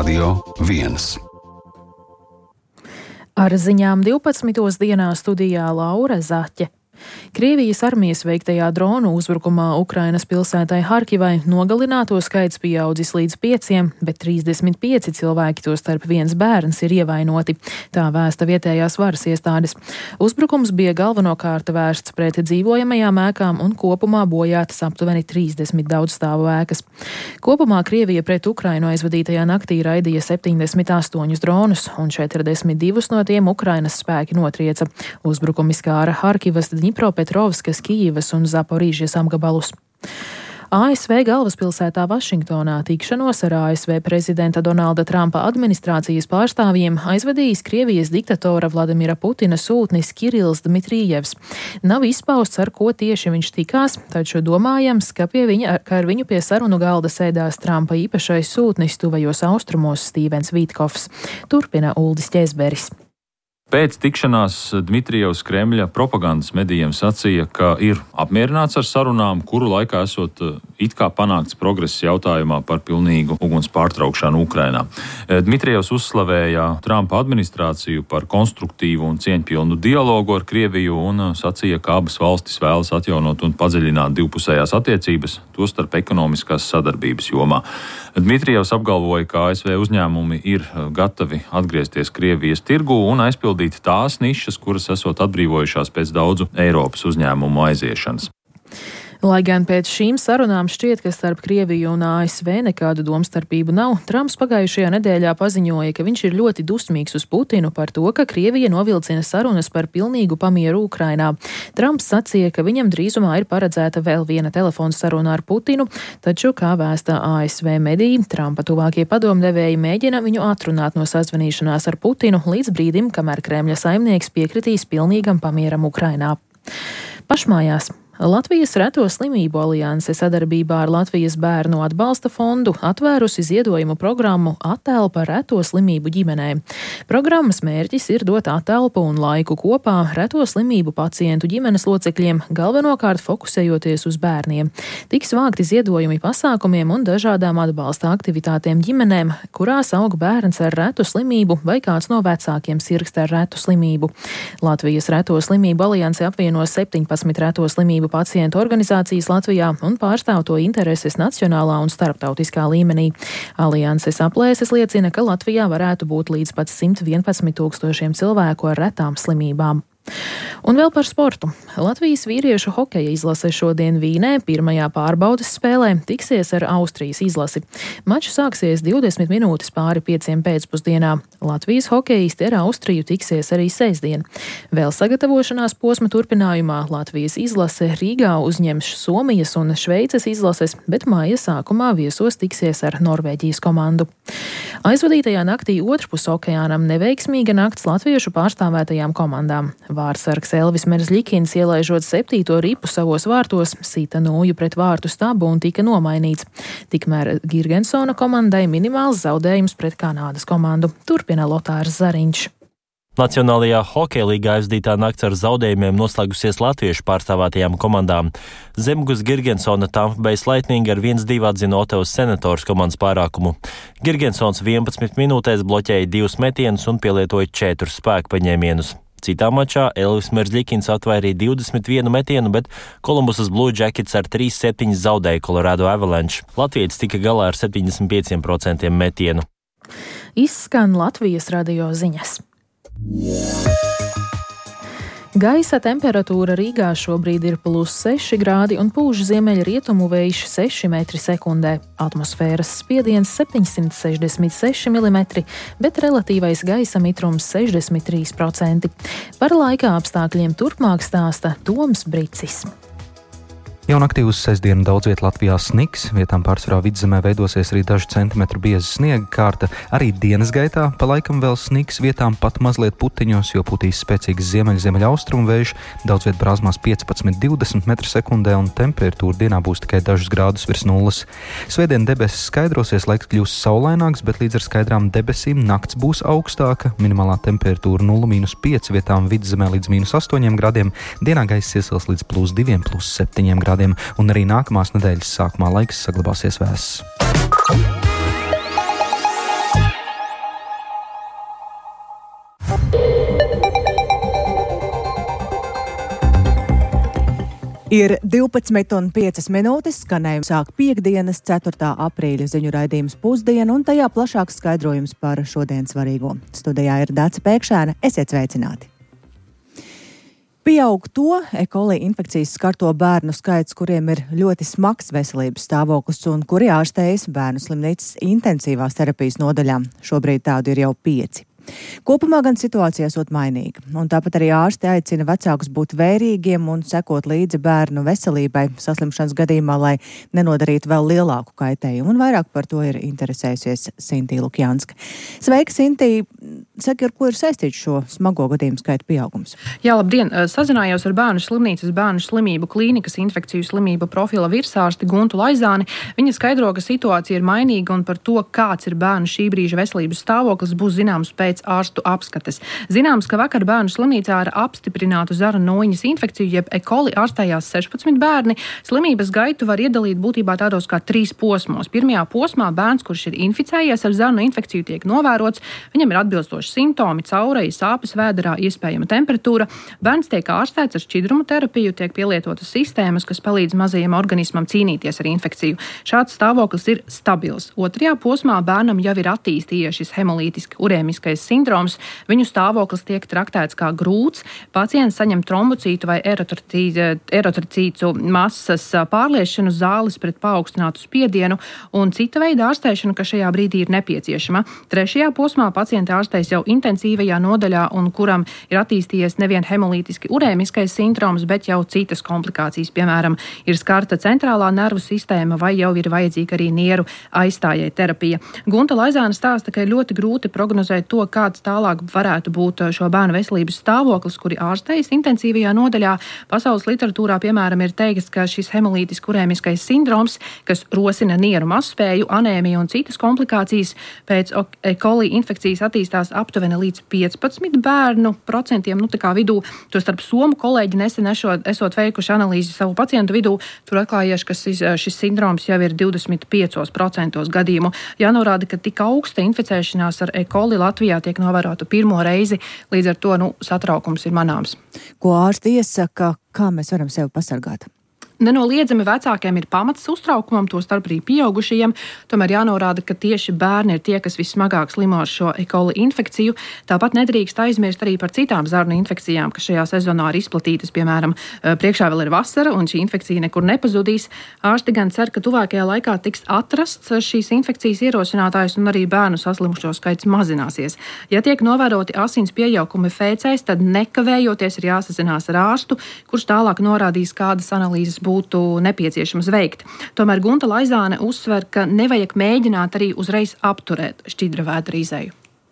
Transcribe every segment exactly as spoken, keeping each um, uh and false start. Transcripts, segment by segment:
Radio viens. Ar ziņām divpadsmitos dienā studijā Laura Zaķe. Krievijas armijas veiktajā dronu uzbrukumā Ukrainas pilsētai Harkivai nogalināto skaits pieaudzis līdz pieciem, bet trīsdesmit pieci cilvēki, tostarp viens bērns, ir ievainoti. Tā vēsta vietējās varas iestādes. Uzbrukums bija galvenokārt vērsts pret dzīvojamajām ēkām un kopumā bojātas aptuveni trīsdesmit daudzstāvu ēkas. Kopumā Krievija pret Ukrainu aizvadītajā naktī raidīja septiņdesmit astoņus dronus, un četrdesmit divus no tiem Ukrainas spēki notrieca. Uzbrukumi skāra Harkivas, Dņipropetrovskas, Kijivas un Zaporīžas apgabalus. A S V galvaspilsētā Vašingtonā tikšanos ar A S V prezidenta Donalda Trumpa administrācijas pārstāvjiem aizvadījis Krievijas diktatora Vladimira Putina sūtnis Kirills Dmitrijevs. Nav izpausts, ar ko tieši viņš tikās, taču domājams, ka, pie viņa, ka ar viņu pie sarunu galda sēdās Trumpa īpašais sūtnis tuvajos austrumos Stīvens Vītkovs. Turpina Uldis Ķezberis. Pēc tikšanās Dmitrijevs Kremļa propagandas medijiem sacīja, ka ir apmierināts ar sarunām, kuru laikā esot it kā panākts progress jautājumā par pilnīgu uguns pārtraukšanu Ukrainā. Dmitrijevs uzslavēja Trumpa administrāciju par konstruktīvu un cieņpilnu dialogu ar Krieviju un sacīja, ka abas valstis vēlas atjaunot un padziļināt divpusējās attiecības, tostarp ekonomiskās sadarbības jomā. Dmitrijevs apgalvoja, ka A S V uzņēmumi ir gatavi atgriezties Krievijas tirgū un aizpildīt tās nišas, kuras esot atbrīvojušās pēc daudzu Eiropas uzņēmumu aiziešanas. Lai gan pēc šīm sarunām šķiet, ka starp Krieviju un A S V nekādu domstarpību nav, Trumps pagājušajā nedēļā paziņoja, ka viņš ir ļoti dusmīgs uz Putinu par to, ka Krievija novilcina sarunas par pilnīgu pamieru Ukrainā. Trumps sacīja, ka viņam drīzumā ir paredzēta vēl viena telefona saruna ar Putinu, taču, kā vēsta A S V mediji, Trumpa tuvākie padomdevēji mēģina viņu atrunāt no sazvanīšanās ar Putinu līdz brīdim, kamēr Kremļa saimnieks piekritīs pilnīgam pamieram Ukrainā. Pašmājās. Latvijas Reto slimību alianse sadarbībā ar Latvijas bērnu atbalsta fondu atvērusi ziedojumu programmu Atelpa reto slimību ģimenēm. Programmas mērķis ir dot atelpu un laiku kopā reto slimību pacientu ģimenes locekļiem, galvenokārt fokusējoties uz bērniem. Tiks vākti ziedojumi pasākumiem un dažādām atbalsta aktivitātēm ģimenēm, kurās aug bērns ar retu slimību vai kāds no vecākiem sirgst ar retu slimību. Latvijas Reto slimību alianse apvieno septiņpadsmit reto slimību pacientu organizācijas Latvijā un pārstāv to intereses nacionālā un starptautiskā līmenī. Alianses aplēses liecina, ka Latvijā varētu būt līdz pat simt vienpadsmit tūkstošiem cilvēku ar retām slimībām. Un vēl par sportu. Latvijas vīriešu hokeja izlase šodien Vīnē pirmajā pārbaudes spēlē tiksies ar Austrijas izlasi. Mačs sāksies divdesmit minūtes pāri pieciem pēcpusdienā. Latvijas hokeisti ar Austriju tiksies arī sestdien. Vēl sagatavošanās posma turpinājumā Latvijas izlase Rīgā uzņems Somijas un Šveices izlases, bet māja sākumā viesos tiksies ar Norvēģijas komandu. Aizvadītajā naktī otrpus okeānam neveiksmīga nakts latviešu pārstāvētajām komandām. Vārtsargs Elvis Merzļikins, ielaižot septīto ripu savos vārtos, sita nūju pret vārtu stabu un tika nomainīts. Tikmēr Girgensona komandai minimāls zaudējums pret Kanādas komandu. Turpina Lotārs Zariņš. Nacionālajā hokeja līgā aizdītā nakts ar zaudējumiem noslēgusies latviešu pārstāvētajām komandām. Zemgus Girgensona Tampa Bay Lightning ar viens divi atzina Otavas Senators komandas pārākumu. Girgensons vienpadsmit minūtēs bloķēja divus metienus un pielietoja četrus spēku paņēmienus. Citā mačā Elvis Merzļikins atvairīja divdesmit vienu metienu, bet Kolumbusas Blue Jackets ar trīs septiņi zaudēja Colorado Avalanche. Latvietis tika galā ar septiņdesmit pieciem procentiem metienu. Izskan Latvijas radio ziņas. Gaisa temperatūra Rīgā šobrīd ir plus seši grādi un pūš ziemeļrietumu vējš seši metri sekundē. Atmosfēras spiediens septiņsimt sešdesmit seši milimetri, bet relatīvais gaisa mitrums sešdesmit trīs procenti. Par laika apstākļiem turpmāk stāsta Toms Bricis. Jau naktī uz sestdienu daudz viet Latvijā sniks, vietām pārsvarā vidzemē veidosies arī dažu centimetru bieza sniega kārta. Arī dienas gaitā pa laikam vēl sniks, vietām pat mazliet puteņos, jo putīs spēcīgs ziemeļ-ziemeļaustrumu vējš, daudz viet brāzmās piecpadsmit divdesmit metru sekundē un temperatūra dienā būs tikai dažus grādus virs nulles. Svētdien debesis skaidrosies, laiks kļūs saulaināks, bet līdz ar skaidrām debesīm nakts būs augstāka, minimālā temperatūra nulle mīnus pieci, vietām vidzemē līdz mīnus astoņiem grādiem, dienā gaiss iesils līdz plus diviem, plus septiņiem grādiem. Un arī nākamās nedēļas sākumā laiks saglabāsies vēss. Ir divpadsmit un piecas minūtes, skanējumu sāk piekdienas, ceturtā aprīļa ziņu raidījums Pusdiena, un tajā plašāks skaidrojums par šodien svarīgo. Studijā ir Dace Pēkšēna, esiet sveicināti! Pieaug to E. coli infekcijas skarto bērnu skaits, kuriem ir ļoti smags veselības stāvoklis un kuri ārstējas bērnu slimnīcas intensīvās terapijas nodaļā. Šobrīd tādu ir jau pieci. Kopumā gan situācija esot mainīga, un tāpat arī ārsti aicina vecākus būt vērīgiem un sekot līdzi bērnu veselībai saslimšanas gadījumā, lai nenodarītu vēl lielāku kaitējumu, un vairāk par to ir interesējusies Sintī Lukjanska. Sveika, Sintī! Saki, ar ko ir saistīts šo smago gadījumu skaita pieaugums? Jā, labdien! Sazinājos ar bērnu slimnīcas bērnu slimību klīnikas infekciju slimību profila virsārsti Guntu Laizāni. Viņa skaidro, ka situācija ir mainīga un par to, kāds ir bērnu šī brīža veselības stāvoklis, būs zināms pēc ārstu apskates. Zināms, ka vakar bērnu slimnīcā ar apstiprinātu zara noņas infekciju, jeb E. coli ārstējās sešpadsmit bērni. Slimības gaitu var iedalīt būtībā tādos kā trīs posmos. Pirmajā posmā bērns, kurš ir inficējies ar zarnu infekciju, tiek novērots. Viņam ir atbilstoši simptomi, caureja, sāpes vēderā, iespējama temperatūra. Bērns tiek ārstēts ar šķidrumu terapiju, tiek pielietotas sistēmas, kas palīdz mazajam organismam cīnīties ar infekciju. Šāds stāvoklis ir stabils. Otrajā posmā bērnam jau ir attīstījies šis hemolītiski urēmiskais sindroms. Viņu stāvoklis tiek traktēts kā grūts. Pacients saņem trombocītu vai eritrocītu masas pārliešanu, zāles pret paaugstinātu spiedienu un cita veida ārstēšanu, kas šajā brīdī ir nepieciešama. Trešajā posmā pacienti ārstēs jau intensīvajā nodaļā un kuram ir attīstījies nevien hemolītiski urēmiskais sindroms, bet jau citas komplikācijas, piemēram, ir skarta centrālā nervu sistēma vai jau ir vajadzīga arī nieru aizstājai terapija. Gunta Laizāne stāsta, ka ir ļoti grūti prognozēt to, kāds tālāk varētu būt šo bērnu veselības stāvoklis, kuri ārstējas intensīvajā nodaļā. Pasaules literatūrā, piemēram, ir teikts, ka šis hemolītiski urēmiskais sindroms, kas rosina nieru mazspēju, anēmiju un citas komplikācijas, pēc E. coli infekcijas attīstās aptuveni līdz piecpadsmit bērnu procentiem, nu tā kā vidū. Tostarp somu kolēģi nesen esot, esot veikuši analīzi savu pacientu vidū, tur atklājies, ka šis, šis sindroms jau ir divdesmit piecos procentos gadījumu. Jānorāda, ka tik augsta inficēšanās ar E. coli Latvijā tiek novērota pirmo reizi, līdz ar to nu, satraukums ir manāms. Ko ārsti iesaka, kā mēs varam sevi pasargāt? Nenoliedzami vecākiem ir pamats uztraukumam, to starp arī pieaugušajiem. Tomēr jānorāda, ka tieši bērni ir tie, kas vismagāk slimo ar šo E. coli infekciju. Tāpat nedrīkst aizmirst arī par citām zarnu infekcijām, kas šajā sezonā ir izplatītas. Piemēram, priekšā vēl ir vasara un šī infekcija nekur nepazudīs. Ārsti gan cer, ka tuvākajā laikā tiks atrasts šīs infekcijas ierosinātājs un arī bērnu saslimušo skaits mazināsies. Ja tiek novēroti asins pieaugumi fēcēs, tad nekavējoties ir jāsazinās ar ārstu, kurš tālāk norādīs, kādas analīzes būtu nepieciešams veikt. Tomēr Gunta Laizāne uzsver, ka nevajag mēģināt arī uzreiz apturēt šķidra vētra izēju.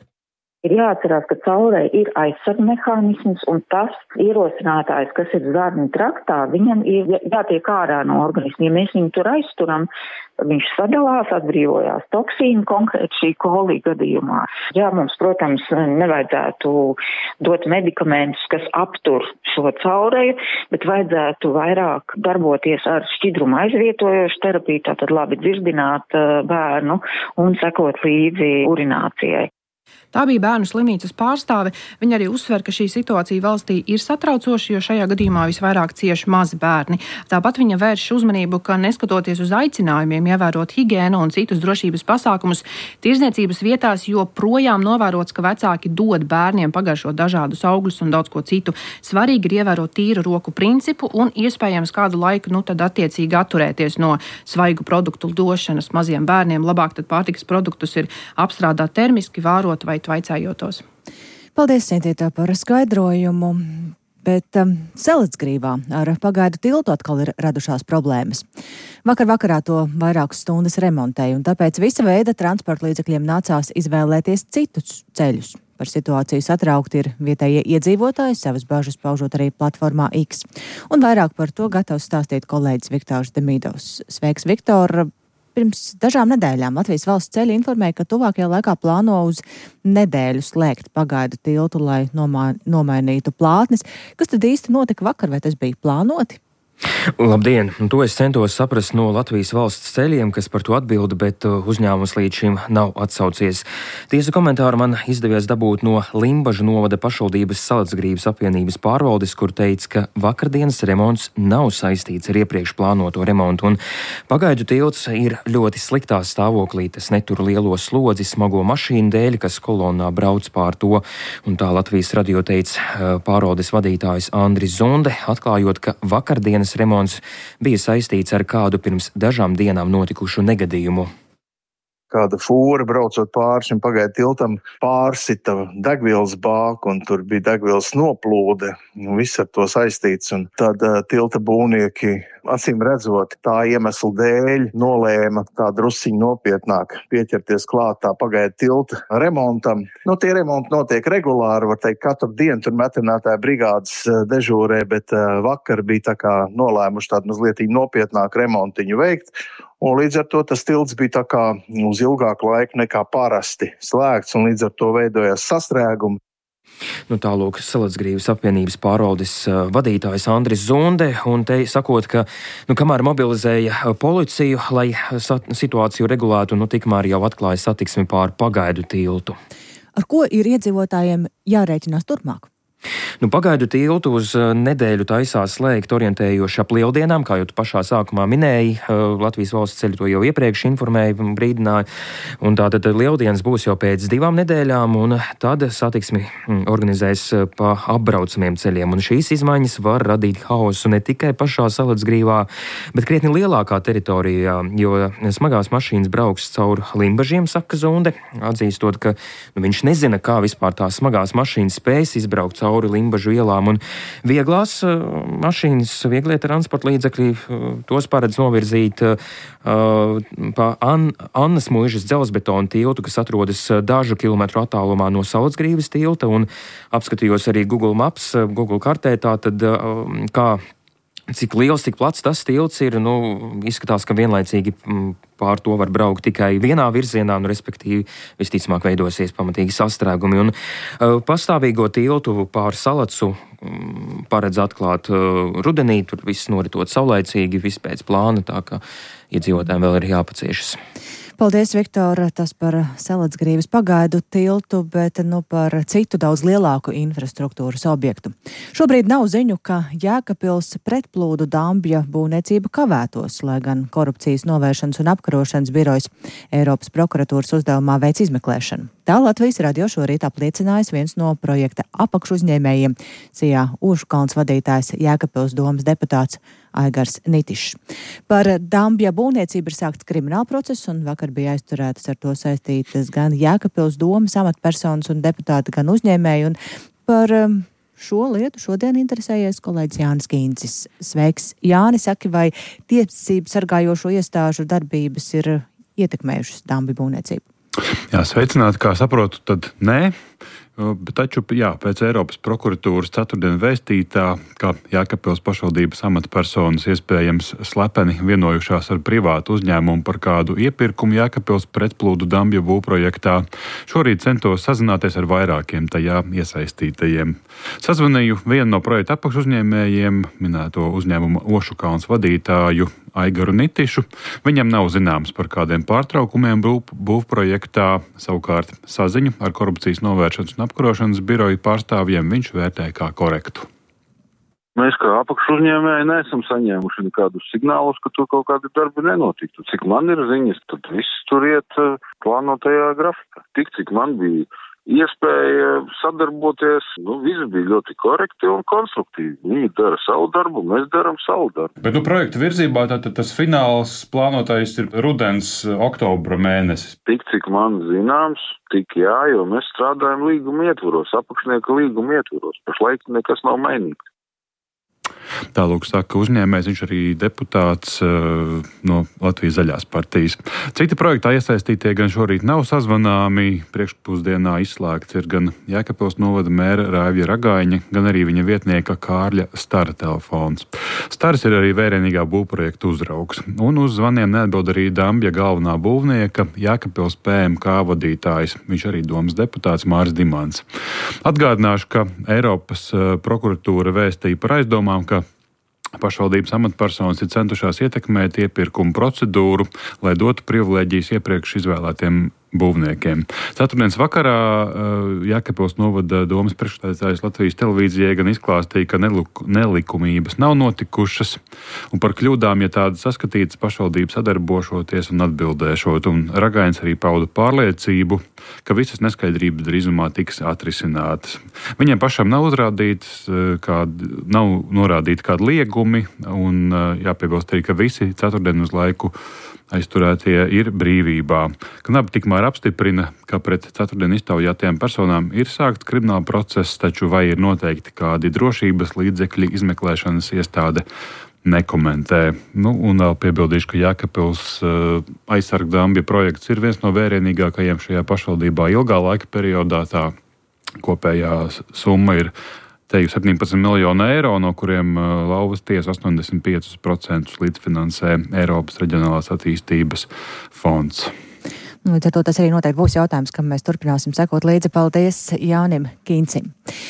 Ir jāatcerās, ka caurei ir aizsarga mehānisms, un tas ierosinātājs, kas ir zarnu traktā, viņam ir jātiek ārā no organisma. Ja mēs viņu tur aizturam, viņš sadalās, atbrīvojās toksīnu konkrēti šī coli gadījumā. Jā, mums, protams, nevajadzētu dot medikamentus, kas aptur šo caureju, bet vajadzētu vairāk darboties ar šķidrumu aizvietojošu terapiju, tātad labi dzirdināt bērnu un sekot līdzi urinācijai. Tā bija bērnu slimnīcas pārstāve. Viņa arī uzsver, ka šī situācija valstī ir satraucoša, jo šajā gadījumā visvairāk cieši mazi bērni. Tāpat viņa vērš uzmanību, ka neskatoties uz aicinājumiem ievērot higiēnu un citus drošības pasākumus, tirdzniecības vietās joprojām novērots, ka vecāki dod bērniem pagaršot dažādus augļus un daudz ko citu. Svarīgi ir ievērot tīru roku principu un iespējams kādu laiku nu tad attiecīgi atturēties no svaigu produktu došanas maziem bērniem. Labāk tad pārtikas produktus ir apstrādāt termiski, vārot vai tvaicējotos. Paldies, Sintītā, par skaidrojumu. Bet um, Seletsgrīvā ar pagaidu tiltu atkal ir radušās problēmas. Vakar vakarā to vairākas stundas remontēja, un tāpēc visa veida transporta līdzekļiem nācās izvēlēties citus ceļus. Par situāciju satraukti ir vietējie iedzīvotāji, savas bažas paužot arī platformā X. Un vairāk par to gatavs stāstīt kolēģis Viktors Demidovs. Sveiks, Viktor! Pirms dažām nedēļām Latvijas valsts ceļi informēja, ka tuvākajā laikā plāno uz nedēļu slēgt pagaidu tiltu, lai nomā, nomainītu plātnes. Kas tad īsti notika vakar, vai tas bija plānoti? Labdien! To es centos saprast no Latvijas valsts ceļiem, kas par to atbilda, bet uzņēmums līdz šim nav atsaucies. Tiesa komentāru man izdevies dabūt no Limbažu novada pašvaldības Salacgrības apvienības pārvaldes, kur teica, ka vakardienas remonts nav saistīts ar iepriekš plānoto remontu, un pagaidu tilts ir ļoti sliktā stāvoklī. Tas netur lielo slodzi smago mašīnu dēļ, kas kolonnā brauc pār to, un tā Latvijas radio teica pārvaldes vadītājs Andris Zunde, atklājot, ka vakardienas remonts bija saistīts ar kādu pirms dažām dienām notikušu negadījumu. Kāda fūra braucot pāri šim pagaidu tiltam pārsita degvielas bāku, un tur bija degvielas noplūde, un viss ar to saistīts. Un tad uh, tilta būvnieki, acīm redzot, tā iemesla dēļ nolēma tā drusciņi nopietnāk pieķerties klāt tā pagaidu tilta remontam. Nu, tie remonti notiek regulāri, var teikt, katru dienu tur metinātāja brigādes uh, dežūrē, bet uh, vakar bija tā kā nolēmuši tādu mazliet nopietnāku remontiņu veikt. Un līdz ar to tas tilts bija tā kā uz ilgāku laiku nekā parasti slēgts, un līdz ar to veidojās sastrēgumi. Nu, tālūk Salacgrības apvienības pārvaldes vadītājs Andris Zunde, un te sakot, ka, nu, kamēr mobilizēja policiju, lai situāciju regulētu, nu, tikmēr jau atklāja satiksmi pār pagaidu tiltu. Ar ko ir iedzīvotājiem jārēķinās turpmāk? Nu, pagaidu tiltu uz nedēļu taisās slēgt orientējoši ap lieldienām, kā jau tu pašā sākumā minēji. Latvijas valsts ceļi to jau iepriekš informēja, brīdināja. Un tātad lieldienas būs jau pēc divām nedēļām, un tad satiksmi organizēs pa apbraucamiem ceļiem. Un šīs izmaiņas var radīt haosu ne tikai pašā Salacgrīvā, bet krietni lielākā teritorijā, jo smagās mašīnas brauks caur Limbažiem, saka Zunde, atzīstot, ka nu, viņš nezina, kā vispār tās smagās mašīnas spējas izbraukt caur Limbažu ielām, un vieglās uh, mašīnas, vieglie transporta līdzekļi, uh, tos paredz novirzīt uh, pa An Annas Muižas dzelzbetona tiltu, kas atrodas dažu kilometru attālumā no Salacgrības tilta, un apskatījos arī Google Maps, Google kartē, tātad uh, kā cik liels, cik plats tas tilts ir, nu, izskatās, ka vienlaicīgi pār to var braukt tikai vienā virzienā, nu, respektīvi, visticamāk veidosies pamatīgi sastrēgumi. Un uh, pastāvīgo tiltu pār Salacu um, paredz atklāt uh, rudenī, tur viss noritot saulaicīgi, viss pēc plāna, tā ka iedzīvotājiem vēl ir jāpaciešas. Paldies, Viktor, tas par Salacgrības pagaidu tiltu, bet nu par citu daudz lielāku infrastruktūras objektu. Šobrīd nav ziņu, ka Jēkabpils pretplūdu dambja būvniecība kavētos, lai gan korupcijas novēršanas un apkarošanas birojas Eiropas prokuratūras uzdevumā veic izmeklēšanu. Tā Latvijas radio šorīt apliecinājis viens no projekta apakšuzņēmējiem, Sijā Ūžukalns vadītājs Jēkabpils domas deputāts Aigars Nitišs. Par dambja būvniecību ir sākts krimināla process, un vakar bija aizturētas ar to saistītas gan Jēkabpils domas amatpersonas un deputāti, gan uzņēmēji, un par um, šo lietu šodien interesējies kolēģis Jānis Kīncis. Sveiks, Jāni, saki, vai tiesību sargājošo iestāžu darbības ir ietekmējušas dambja būvniecību? Jā, sveicināti, kā saprotu, tad nē. Bet taču, jā, pēc Eiropas prokuratūras ceturtdien vēstītā, ka Jēkabpils pašvaldības amatpersonas iespējams slepeni vienojušās ar privātu uzņēmumu par kādu iepirkumu Jēkabpils pretplūdu dambja būvprojektā, šorīt centos sazināties ar vairākiem tajā iesaistītajiem. Sazvanīju vienu no projekta apakšuzņēmējiem, minēto uzņēmuma Ūžukalns vadītāju Aigaru Nitišu. Viņam nav zināms par kādiem pārtraukumiem būvprojektā, savukārt saziņu ar korupcijas novēršanas un apkarošanas biroju pārstāvjiem viņš vērtē kā korektu. Mēs kā apakšuzņēmēji neesam saņēmuši nekādus signālus, ka tur kaut kādi darbi nenotiktu. Cik man ir ziņas, tad viss tur iet plānotajā grafikā. Tik, cik man bija iespēja sadarboties, nu, viss bija ļoti korekti un konstruktīvi. Viņi dara savu darbu, mēs daram savu darbu. Bet, nu, projekta virzībā tātad tas fināls plānotais ir rudens, oktobra mēnesis. Tik, cik man zināms, tik jā, jo mēs strādājam līguma ietvaros, apakšnieka līguma ietvaros. Pašlaik nekas nav mainīgs. Tālūk saka uzņēmējs, viņš arī deputāts uh, no Latvijas zaļās partijas. Citi projektā iesaistītie gan šorīt nav sazvanāmi, priekšpusdienā izslēgts ir gan Jēkabpils novada mēra Raivja Ragaiņa, gan arī viņa vietnieka Kārļa Stara telefons. Stars ir arī vērienīgā būvprojekta uzraugs, un uz zvaniem neatbild arī dambja galvenā būvnieka Jēkabpils P M K vadītājs, viņš arī domas deputāts Māris Dimants. Atgādināšu, ka Eiropas prokuratūra vēstīja par aizdomām, ka pašvaldības amatpersonas ir centušās ietekmēt iepirkumu procedūru, lai dotu privilēģijas iepriekš izvēlētiem būvniekiem. Ceturtdienas vakarā Jēkabpils novada domas priekšstādātājs Latvijas televīzijai gan izklāstīja, ka nelikumības nav notikušas, un par kļūdām, ja tādas saskatītas, pašvaldības sadarbošoties un atbildēšot, un Ragains arī pauda pārliecību, ka visas neskaidrības drīzumā tiks atrisinātas. Viņiem pašam nav uzrādīts, kād, nav norādīti kādi liegumi, un jāpiebilst arī, ka visi ceturtdien uz laiku aizturētie ir brīvībā. Knapi tikmēr apstiprina, ka pret ceturtdien iztaujātajām personām ir sākts krimināla process, taču vai ir noteikti kādi drošības līdzekļi izmeklēšanas iestāde nekomentē. Nu, un vēl piebildīšu, ka Jēkabpils uh, aizsargdambja projekts ir viens no vērienīgākajiem šajā pašvaldībā ilgā laika periodā. Tā kopējā summa ir teju septiņpadsmit miljonu eiro, no kuriem Lauvas tiesa astoņdesmit piecus procentus līdzfinansē Eiropas reģionālās attīstības fonds. Līdz ar to tas arī noteikti būs jautājums, kam mēs turpināsim sekot līdzi. Paldies Jānim Kīncim.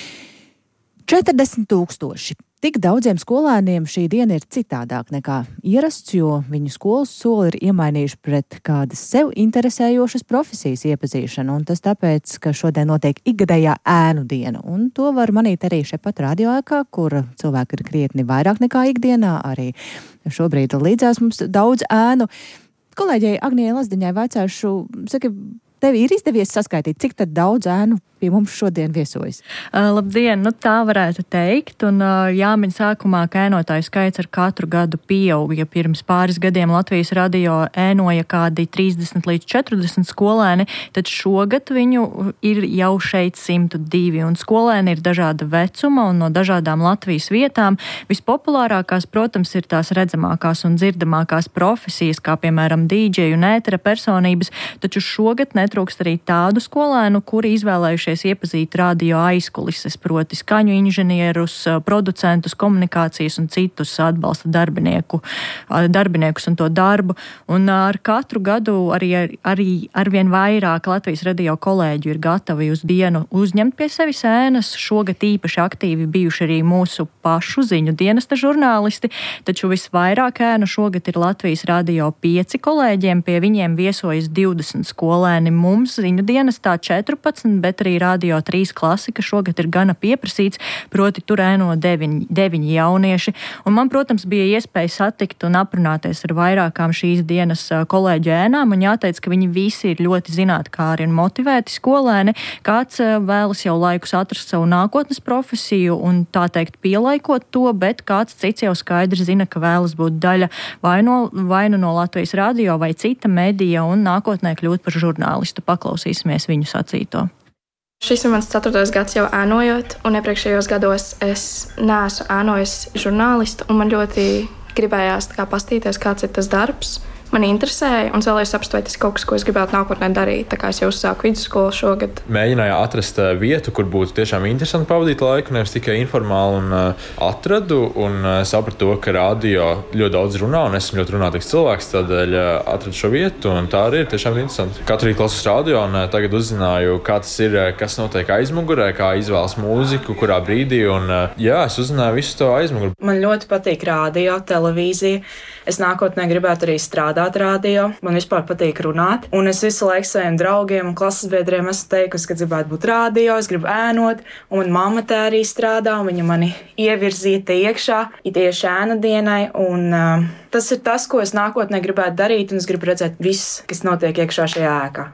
četrdesmit tūkstoši. Tik daudziem skolēniem šī diena ir citādāk nekā ierasts, jo viņu skolas soli ir iemainījuši pret kādas sev interesējošas profesijas iepazīšanu, un tas tāpēc, ka šodien notiek ikgadējā ēnu diena, un to var manīt arī šepat radioēkā, kur cilvēki ir krietni vairāk nekā ikdienā, arī šobrīd līdzās mums daudz ēnu. Kolēģei Agnijai Lazdiņai vaicāšu, saka, tev ir izdevies saskaitīt, cik tad daudz ēnu pie mums šodien viesojas? Uh, labdien, nu tā varētu teikt, un uh, jāmin sākumā, ka ēnotāju skaits ar katru gadu pieaug, ja pirms pāris gadiem Latvijas radio ēnoja kādi trīsdesmit līdz četrdesmit skolēni, tad šogad viņu ir jau šeit simt divi, un skolēni ir dažāda vecuma un no dažādām Latvijas vietām. Vispopulārākās, protams, ir tās redzamākās un dzirdamākās profesijas, kā piemēram dīdžeju un ētera personības, taču šogad netrūkst arī tādu skolēnu, kuri izvēlējušies iepazīt radio aizkulises, proti skaņu inženierus, producentus, komunikācijas un citus atbalsta darbinieku, darbiniekus un to darbu. Un ar katru gadu arī, arī arvien vairāk Latvijas radio kolēģu ir gatavi uz dienu uzņemt pie sevis ēnas. Šogad īpaši aktīvi bijuši arī mūsu pašu ziņu dienesta žurnālisti, taču visvairāk ēnu šogad ir Latvijas radio pieci kolēģiem, pie viņiem viesojas divdesmit skolēni. Mums ziņu dienestā četrpadsmit, bet arī Radio trīs klasika šogad ir gana pieprasīts, proti tur ēno deviņi, deviņi jaunieši. Un man, protams, bija iespēja satikt un aprunāties ar vairākām šīs dienas kolēģu ēnām, un jāteic, ka viņi visi ir ļoti zinātkāri un motivēti skolēni. Kāds vēlas jau laikus atrast savu nākotnes profesiju un tā teikt pielaikot to, bet kāds cits jau skaidri zina, ka vēlas būt daļa vai no, vai nu no Latvijas radio vai cita medija un nākotnē kļūt par žurnālistu. Paklausīsimies viņu sacīto. Šis ir mans ceturtais gads jau ēnojot, un iepriekšējos gados es neesmu ēnojis žurnālistu, un man ļoti gribējās tā kā pastīties, kāds ir tas darbs. Man interesēja, un es vēlējos saprast, vai tas ir kaut kas, ko es gribētu nākotnē darīt. Tā kā es jau uzsāku vidusskolu šogad. Mēģināju atrast vietu, kur būtu tiešām interesanti pavadīt laiku, nevis tikai informāli, un uh, atradu un uh, sapratu to, ka radio ļoti daudz runā, un esmu ļoti runātīgs cilvēks, tādēļ uh, atradu šo vietu, un tā arī ir tiešām interesanti. Katru rītu klausos radio, un uh, tagad uzzināju, kā tas ir, kas notiek aizmugurē, kā izvēlas mūziku, kurā brīdī, un uh, jā, es uzzināju visu to aizmuguri. Man ļoti patīk radio, televīzija. Es nākotnē gribētu arī strādāt radio. Man vispār patīk runāt. Un es visu laiku saviem draugiem un klases biedriem esmu teikusi, ka gribētu būt radio, es gribu ēnot. Un man mamma te arī strādā, un viņa mani ievirzīja te iekšā, tieši ēna dienai. Un uh, tas ir tas, ko es nākotnē gribētu darīt, un es gribu redzēt viss, kas notiek iekšā šajā ēkā.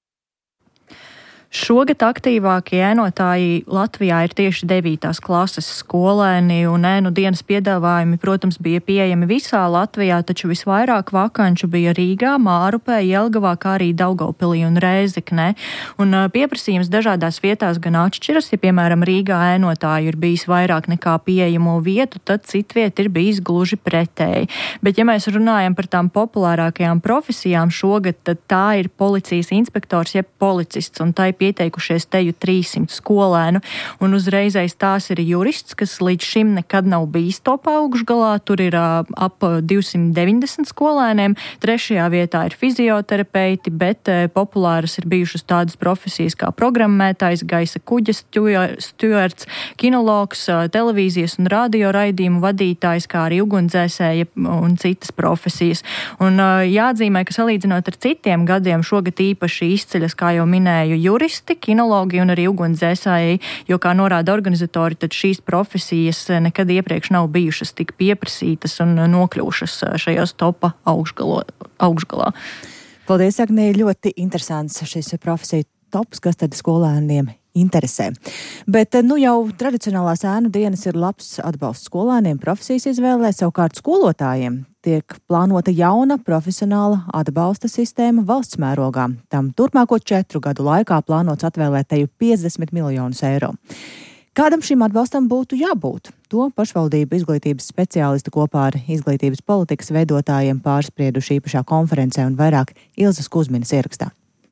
Šogad aktīvākie ēnotāji Latvijā ir tieši devītās klases skolēni, un ēnu dienas piedāvājumi, protams, bija pieejami visā Latvijā, taču visvairāk vakanču bija Rīgā, Mārupē, Jelgavā, kā arī Daugavpilī un Rēzeknē. Un pieprasījums dažādās vietās gan atšķiras, ja, piemēram, Rīgā ēnotāju ir bijis vairāk nekā pieejamo vietu, tad citviet ir bijis gluži pretēji. Bet, ja mēs runājam par tām populārākajām profesijām šogad, tad tā ir policijas inspektors, jeb policists, un tai pieteikušies teju trīssimt skolēnu, un uzreizais tās ir jurists, kas līdz šim nekad nav bijis topā augšgalā. Tur ir uh, ap divsimt deviņdesmit skolēniem. Trešajā vietā ir fizioterapeiti, bet uh, populāras ir bijušas tādas profesijas kā programmētājs, gaisa kuģa stjuards, kinologs, uh, televīzijas un radio raidījumu vadītājs, kā arī ugunsdzēsēja un citas profesijas. Un uh, jāatzīmē, ka salīdzinot ar citiem gadiem, šogad īpaši izceļas, kā jau minēju, juristi, kinologi un arī ugunsdzēsēji, jo, kā norāda organizatori, tad šīs profesijas nekad iepriekš nav bijušas tik pieprasītas un nokļūšas šajos topa augšgalo, augšgalā. Paldies, Agnī, ļoti interesants šis profesija tops, kas tad skolēniem interesē. Bet nu jau tradicionālās ēnu dienas ir labs atbalsts skolēniem profesijas izvēlē, savukārt skolotājiem tiek plānota jauna profesionāla atbalsta sistēma valsts mērogā. Tam turpmāko četru gadu laikā plānots atvēlēt teju piecdesmit miljonus eiro. Kādam šim atbalstam būtu jābūt? To pašvaldību izglītības speciālisti kopā ar izglītības politikas veidotājiem pārsprieduši īpašā konferencē un vairāk Ilzas Kuzminas ierakstā.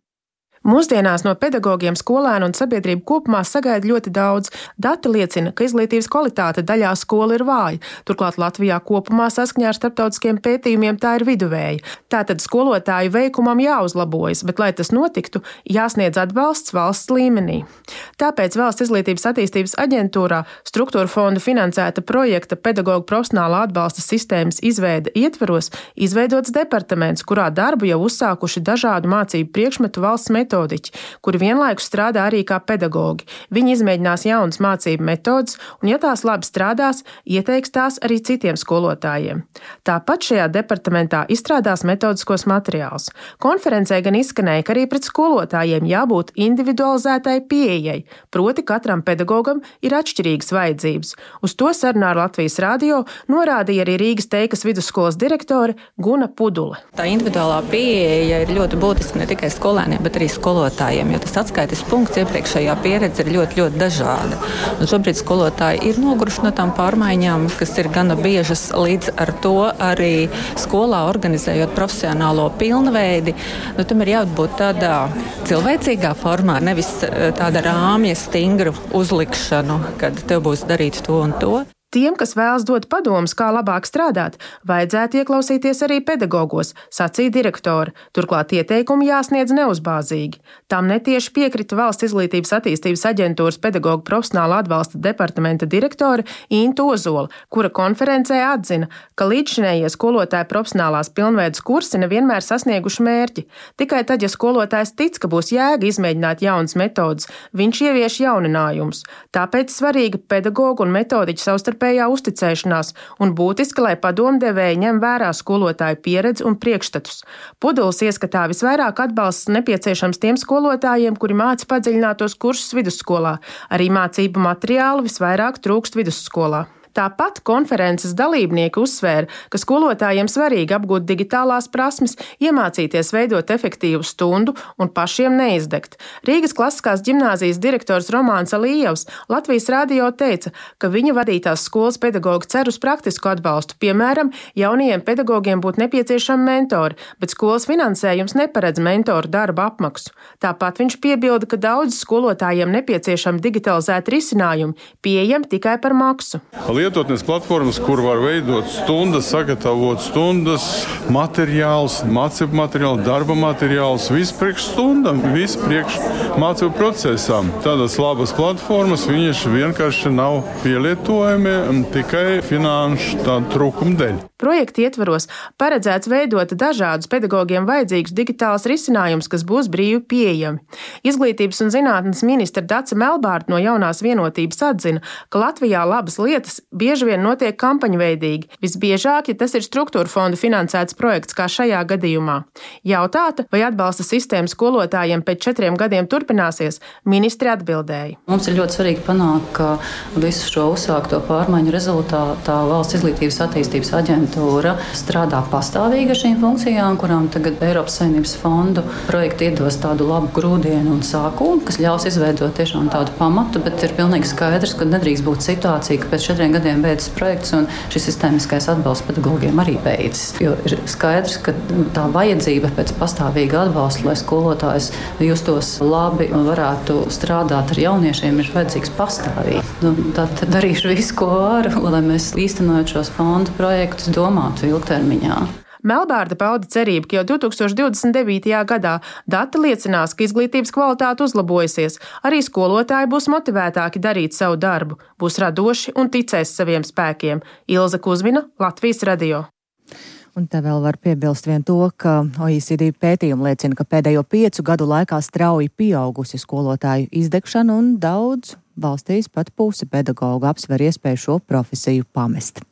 Mūsdienās no pedagogiem, skolēnu un sabiedrību kopumā sagaida ļoti daudz. Dati liecina, ka izglītības kvalitāte daļā skola ir vāja. Turklāt Latvijā kopumā saskaņā ar starptautiskiem pētījumiem tā ir viduvēja. Tātad skolotāju veikumam jāuzlabojas, bet, lai tas notiktu, jāsniedz atbalsts valsts līmenī. Tāpēc Valsts izglītības attīstības aģentūrā struktūra fondu finansēta projekta pedagoģu profesionālā atbalsta sistēmas izveida ietveros izveidots departaments, kurā darbu jau uzsākuši dažādu mācību priekšmetu valsts metodiķi, kuri vienlaikus strādā arī kā pedagogi. Viņi izmēģinās jaunas mācību metodas, un, ja tās labi strādās, ieteiks tās arī citiem skolotājiem. Tāpat šajā departamentā izstrādās metodiskos materiālus. Konferencē gan izskanēja, ka arī pret skolotājiem jābūt individualizētai pieejai, proti katram pedagogam ir atšķirīgas vajadzības. Uz to sarunā ar Latvijas radio norādīja arī Rīgas Teikas vidusskolas direktore Guna Pudule. Tā individuālā pieeja ir ļoti būtiska ne tikai skolēniem, bet arī skolotājiem, jo tas atskaites punkts iepriekšējā pieredze ir ļoti, ļoti dažāda. Un šobrīd skolotāji ir noguruši no tām pārmaiņām, kas ir gana biežas, līdz ar to arī skolā organizējot profesionālo pilnveidi. Nu, tam ir jābūt tādā cilvēcīgā formā, nevis tāda rāmja stingru uzlikšanu, kad tev būs darīt to un to. Tiem, kas vēlas dot padomus, kā labāk strādāt, vajadzētu ieklausīties arī pedagogos, sacīja direktore. Turklāt ieteikumi jāsniedz neuzbāzīgi. Tam netieši piekrita Valsts izglītības attīstības aģentūras pedagoģu profesionāla atbalsta departamenta direktore Inta Ozola, kura konferencē atzina, ka līdzšinējie skolotāju profesionālās pilnveidas kursi nevienmēr sasnieguši mērķi. Tikai tad, ja skolotājs tic, ka būs jēga izmēģināt jaunas metodas, viņš ievieš jauninājumus. Tāpēc svarīga pedagogu un metodiķu savstarpējā uzticēšanās un būtiski, lai padomdevēji ņem vērā skolotāju pieredzi un priekšstatus. Pudules ieskatā visvairāk atbalsts nepieciešams tiem skolotājiem, kuri māca padziļinātos kursus vidusskolā. Arī mācību materiālu visvairāk trūkst vidusskolā. Tāpat konferences dalībnieki uzsvēra, ka skolotājiem svarīgi apgūt digitālās prasmes, iemācīties veidot efektīvu stundu un pašiem neizdegt. Rīgas klasiskās ģimnāzijas direktors Romāns Alijevs Latvijas radio teica, ka viņa vadītās skolas pedagogi cer uz praktisku atbalstu. Piemēram, jaunajiem pedagogiem būtu nepieciešami mentori, bet skolas finansējums neparedz mentoru darba apmaksu. Tāpat viņš piebilda, ka daudz skolotājiem nepieciešami digitalizēti risinājumi, pieejami tikai par maksu. Lietotnes platformas, kur var veidot stundas, sagatavot stundas, materiāls, mācību materiāls, darba materiāls, viss priekš stundam, viss priekš mācību procesām. Tādas labas platformas, viņas vienkārši nav pielietojami tikai finanšu trūkumu dēļ. Projekta ietvaros paredzēts veidot dažādus pedagogiem vajadzīgus digitālus risinājumus, kas būs brīvi pieejami. Izglītības un zinātnes ministra Dace Melbārda no Jaunās vienotības atzina, ka Latvijā labas lietas bieži vien notiek kampaņveidīgi. Visbiežāk, ja tas ir struktūra fondu finansēts projekts, kā šajā gadījumā. Jautāta, vai atbalsta sistēma skolotājiem pēc četriem gadiem turpināsies, ministri atbildēja. Mums ir ļoti svarīgi panākt, ka visu šo uzsākto pārmaiņu rezultātā Valsts izglītības attīstības aģentūra strādā pastāvīgi ar šīm funkcijām, kurām tagad Eiropas Savienības fondu projekti iedos tādu labu grūdienu un sākumu, kas ļaus izveidot tiešām tādu pamatu, bet ir pilnīgi skaidrs, ka nedrīkst būt situācija, ka pēc četriem gadiem gadiem beidzas projekts, un šis sistēmiskais atbalsts pedagogiem arī beidzas. Jo ir skaidrs, ka tā vajadzība pēc pastāvīga atbalsta, lai skolotājs justos labi un varētu strādāt ar jauniešiem, ir vajadzīgs pastāvīgi. Nu, tad darīšu visu, ko varu, lai mēs īstenojot šos fondu projektus domātu ilgtermiņā. Melbārda pauda cerību, ka jau divi tūkstoši divdesmit devītajā gadā dati liecinās, ka izglītības kvalitāte uzlabojusies, arī skolotāji būs motivētāki darīt savu darbu, būs radoši un ticēs saviem spēkiem. Ilze Kuzmina, Latvijas radio. Un te vēl var piebilst vien to, ka O E C D pētījumi liecina, ka pēdējo piecu gadu laikā strauji pieaugusi skolotāju izdegšana un daudz valstīs pat puse pedagogu apsver iespēju šo profesiju pamest.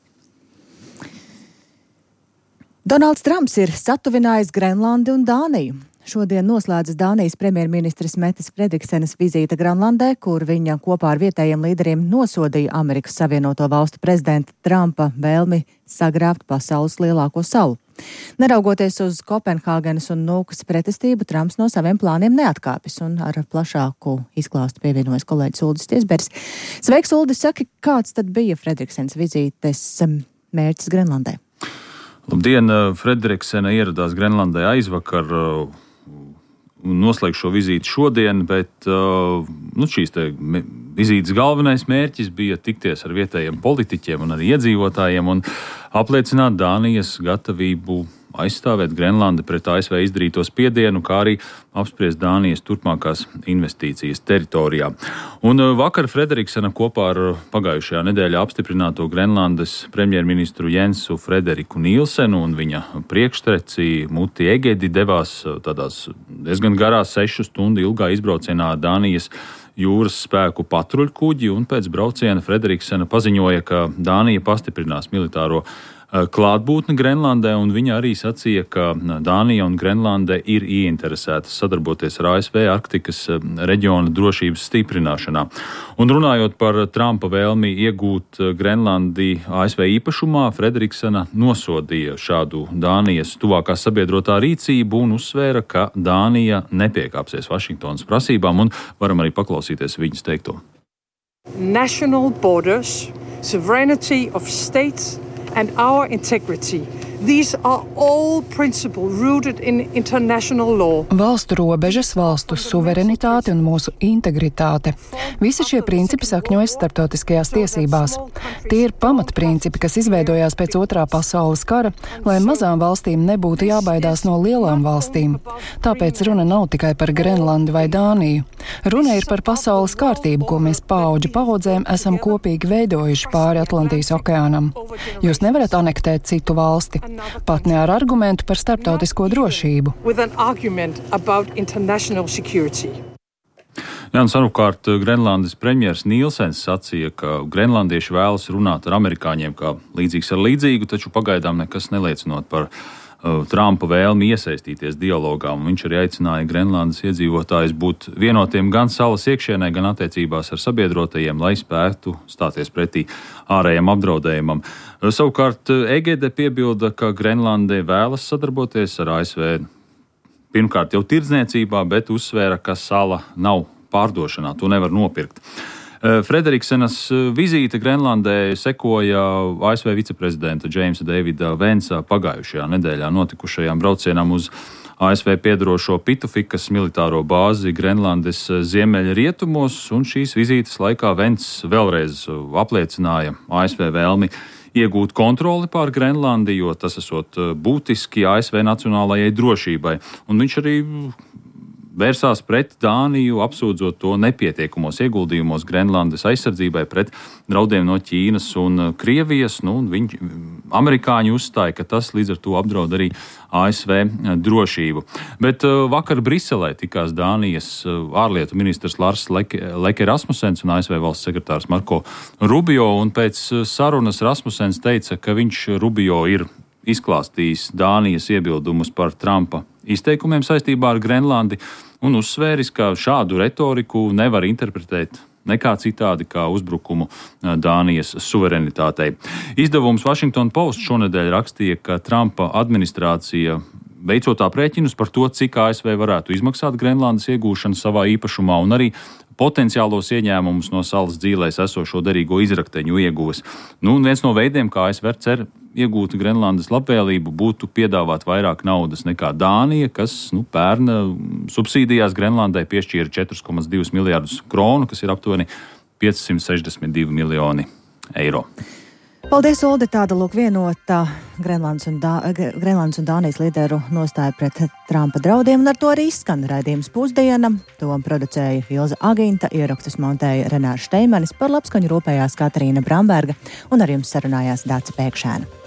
Donalds Trumps ir satuvinājis Grenlandi un Dāniju. Šodien noslēdzas Dānijas premjerministres Metes Fredriksenes vizīte Grenlandē, kur viņa kopā ar vietējiem līderiem nosodīja Amerikas Savienoto Valstu prezidenta Trumpa vēlmi sagrābt pasaules lielāko salu. Neraugoties uz Kopenhāgenes un Nūkas pretestību, Trumps no saviem plāniem neatkāpjas, un ar plašāku izklāstu pievienojas kolēģis Uldis Tiesbergs. Sveiks, Uldis, saki, kāds tad bija Fredriksenes vizītes mērķis Grenlandē? Labdien! Fredriksena ieradās Grenlandē aizvakar un noslēgš šo vizīti šodien, bet nu, šīs te vizītes galvenais mērķis bija tikties ar vietējiem politiķiem un arī iedzīvotājiem un apliecināt Dānijas gatavību aizstāvēt Grenlandi pret A S V izdarīto spiedienu, kā arī apspriest Dānijas turpmākās investīcijas teritorijā. Un vakar Fredriksena kopā ar pagājušajā nedēļā apstiprināto Grenlandes premjerministru Jensu Frederiku Nīlsenu un viņa priekštreci Muti Egedi devās tādās diezgan garās sešu stundu ilgā izbraucienā Dānijas jūras spēku patruļkuģi, un pēc brauciena Fredriksena paziņoja, ka Dānija pastiprinās militāro klātbūtni Grenlandē, un viņa arī sacīja, ka Dānija un Grenlande ir ieinteresētas sadarboties ar A S V Arktikas reģiona drošības stiprināšanā. Un runājot par Trumpa vēlmi iegūt Grenlandi A S V īpašumā, Fredriksena nosodīja šādu Dānijas tuvākā sabiedrotā rīcību un uzsvēra, ka Dānija nepiekāpsies Vašingtonas prasībām, un varam arī paklausīties viņas teikto. National borders, sovereignty of states and our integrity. These are all principles rooted in international law. Valstu robežas, valstu suverenitāte un mūsu integritāte. Visi šie principi sakņojas starptautiskajās tiesībās. Tie ir pamatprincipi, kas izveidojās pēc otrā pasaules kara, lai mazām valstīm nebūtu jābaidās no lielām valstīm. Tāpēc runa nav tikai par Grenlandi vai Dāniju. Runa ir par pasaules kārtību, ko mēs paudžu paudzēm esam kopīgi veidojuši pāri Atlantijas okeānam. Jūs nevarat anektēt citu valsti. Pat ne ar argumentu par starptautisko drošību. Jā, un savukārt Grenlandes premjers Nīlsens sacīja, ka grenlandieši vēlas runāt ar amerikāņiem kā līdzīgs ar līdzīgu, taču pagaidām nekas neliecinot par uh, Trumpa vēlmi iesaistīties dialogā. Un viņš arī aicināja Grenlandes iedzīvotājus būt vienotiem gan salas iekšienē, gan attiecībās ar sabiedrotajiem, lai spētu stāties pretī ārējiem apdraudējumam. Savukārt Egede piebilda, ka Grenlandē vēlas sadarboties ar A S V pirmkārt jau tirdzniecībā, bet uzsvēra, ka sala nav pārdošanā, to nevar nopirkt. Fredriksenas vizīte Grenlandē sekoja A S V viceprezidenta Jamesa Davida Vensa pagājušajā nedēļā notikušajām braucienām uz A S V piedarošo Pitufikas militāro bāzi Grenlandes ziemeļa rietumos, un šīs vizītes laikā Vents vēlreiz apliecināja A S V vēlmi iegūt kontroli pār Grenlandi, jo tas esot būtiski A S V nacionālajai drošībai. Un viņš arī vērsās pret Dāniju, apsūdzot to nepietiekumos ieguldījumos Grenlandes aizsardzībai pret draudiem no Ķīnas un Krievijas. Nu, viņi, amerikāņi uzstāja, ka tas līdz ar to apdraud arī A S V drošību. Bet uh, vakar Briselē tikās Dānijas uh, ārlietu ministrs Lars Leke, Leke Rasmussens un A S V valsts sekretārs Marko Rubio, un pēc sarunas Rasmussens teica, ka viņš Rubio ir izklāstījis Dānijas iebildumus par Trumpa izteikumiem saistībā ar Grenlandi un uzsvēris, ka šādu retoriku nevar interpretēt nekā citādi kā uzbrukumu Dānijas suverenitātei. Izdevums Washington Post šonedēļ rakstīja, ka Trumpa administrācija veicot aprēķinus par to, cik A S V varētu izmaksāt Grenlandes iegūšanu savā īpašumā un arī potenciālos ieņēmumus no salas dzīvēs esošo derīgo izrakteņu ieguves. Nu, un viens no veidiem, kā A S V cer iegūt Grenlandes labvēlību, būtu piedāvāt vairāk naudas nekā Dānija, kas nu, pērn subsīdijās Grenlandai piešķīra četri komats divi miljardus kronu, kas ir aptuveni piecsimt sešdesmit divi miljoni eiro. Paldies, Ulde. Tāda lūk vienota Grenlandes un, Dā, Grenlandes un Dānijas līderu nostāja pret Trumpa draudiem, un ar to arī izskan raidījums Pusdiena. To producēja Ilza Aginta, ierakstus montēja Renārs Šteimanis, par labskaņu rūpējās Katrīna Bramberga, un ar jums sarunājās Dāca Pēkšēna.